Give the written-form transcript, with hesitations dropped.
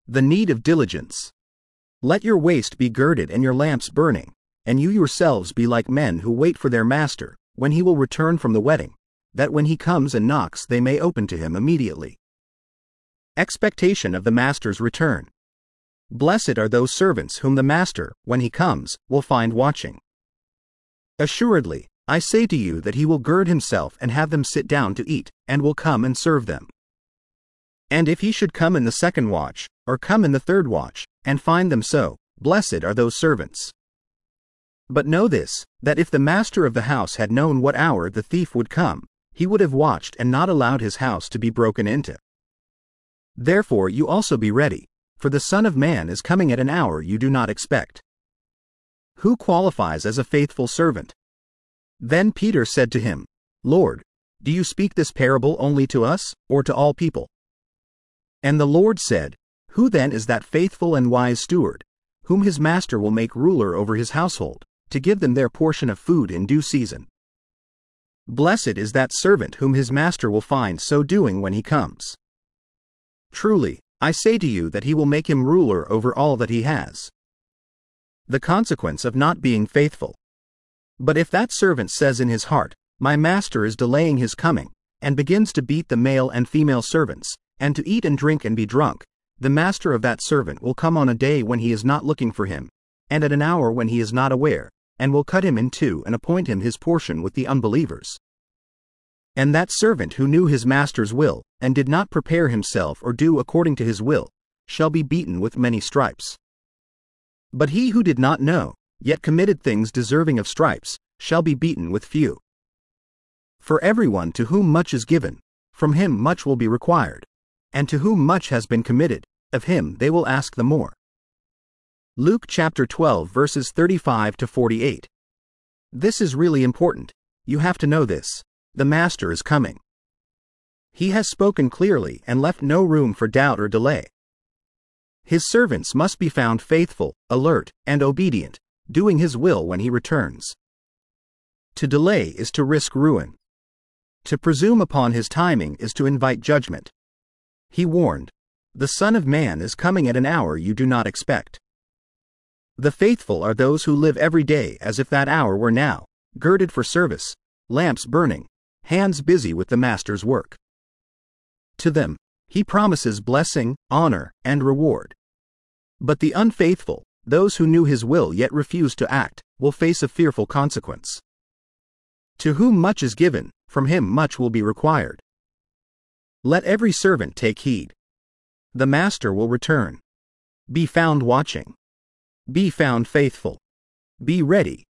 The need of diligence. Let your waist be girded and your lamps burning, and you yourselves be like men who wait for their master, when he will return from the wedding, that when he comes and knocks they may open to him immediately. Expectation of the master's return. Blessed are those servants whom the master, when he comes, will find watching. Assuredly, I say to you that he will gird himself and have them sit down to eat, and will come and serve them. And if he should come in the second watch, or come in the third watch, and find them so, blessed are those servants. But know this, that if the master of the house had known what hour the thief would come, he would have watched and not allowed his house to be broken into. Therefore you also be ready, for the Son of Man is coming at an hour you do not expect. Who qualifies as a faithful servant? Then Peter said to him, Lord, do you speak this parable only to us, or to all people? And the Lord said, Who then is that faithful and wise steward, whom his master will make ruler over his household, to give them their portion of food in due season? Blessed is that servant whom his master will find so doing when he comes. Truly, I say to you that he will make him ruler over all that he has. The consequence of not being faithful. But if that servant says in his heart, My master is delaying his coming, and begins to beat the male and female servants, and to eat and drink and be drunk, the master of that servant will come on a day when he is not looking for him, and at an hour when he is not aware, and will cut him in two and appoint him his portion with the unbelievers. And that servant who knew his master's will, and did not prepare himself or do according to his will, shall be beaten with many stripes. But he who did not know, yet committed things deserving of stripes, shall be beaten with few. For everyone to whom much is given, from him much will be required, and to whom much has been committed, of him they will ask the more. Luke chapter 12 verses 35 to 48. This is really important. You have to know this. The master is coming. He has spoken clearly and left no room for doubt or delay. His servants must be found faithful, alert, and obedient, doing his will when he returns. To delay is to risk ruin. To presume upon his timing is to invite judgment. He warned, The Son of Man is coming at an hour you do not expect. The faithful are those who live every day as if that hour were now, girded for service, lamps burning, hands busy with the master's work. To them, he promises blessing, honor, and reward. But the unfaithful, those who knew his will yet refused to act, will face a fearful consequence. To whom much is given, from him much will be required. Let every servant take heed. The master will return. Be found watching. Be found faithful. Be ready,